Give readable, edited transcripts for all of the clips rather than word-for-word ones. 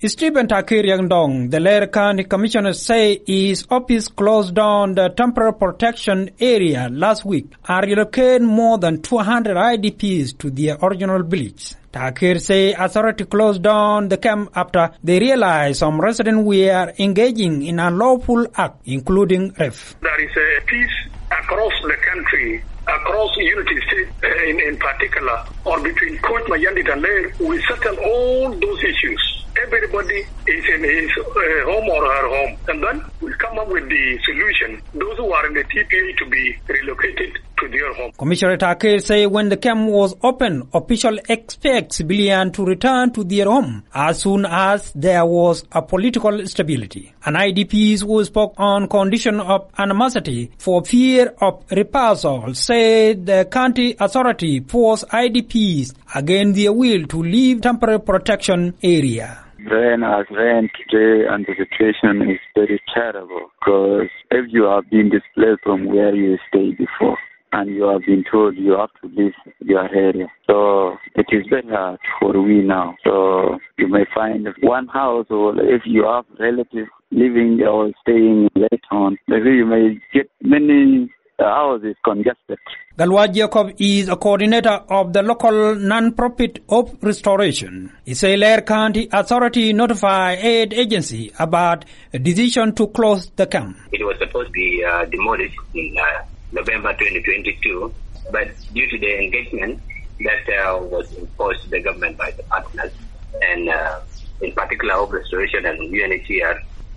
Stephen Takir Yangdong, the Lair County Commissioner, say his office closed down the temporary protection area last week and relocated more than 200 IDPs to their original village. Takir say authority closed down the camp after they realized some residents were engaging in unlawful acts, including rape. There is a peace across the country, across Unity State in particular, or between Coach Mayandit and Lair. We settle all those issues. Everybody is in his home or her home. And then we come up with the solution. Those who are in the TPA to be relocated to their home. Commissioner Takir say when the camp was open, officials expect civilians to return to their home as soon as there was a political stability. An IDPs who spoke on condition of animosity for fear of reprisal said the county authority forced IDPs against their will to leave temporary protection area. Rain has rained today and the situation is very terrible because if you have been displaced from where you stayed before and you have been told you have to leave your area, so it is very hard for we now. So you may find one house, or if you have relatives living or staying late on, maybe you may get many houses congested. Galwa Jacob is a coordinator of the local non-profit Hope Restoration. He said Lair County Authority notified aid agency about a decision to close the camp. It was supposed to be demolished in November 2022, but due to the engagement that was imposed to the government by the partners, and in particular Hope Restoration and UNHCR,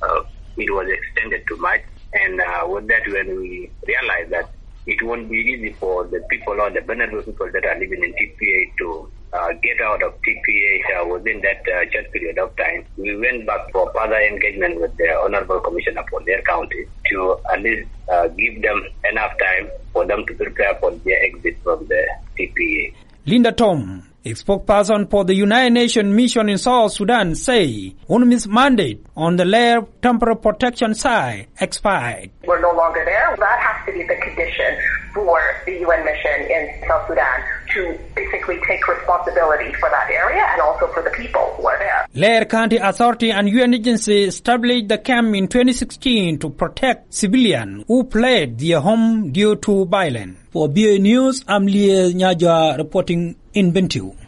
it was extended to March. And with that, when we realized that it won't be easy for the people or the vulnerable people that are living in TPA to get out of TPA within that short period of time, we went back for further engagement with the Honorable Commissioner for their county to at least give them enough time for them to prepare for their exit from the TPA. Linda Tom, a spokesperson for the United Nations mission in South Sudan, say UNMISS mandate on the Lair temporary protection side expired. We're no longer there. That has to be the condition for the UN mission in South Sudan to basically take responsibility for that area and also for the people who are there. Lair County Authority and UN agency established the camp in 2016 to protect civilians who fled their home due to violence. For BA News, I'm Lia Nyaja reporting in Bentiu.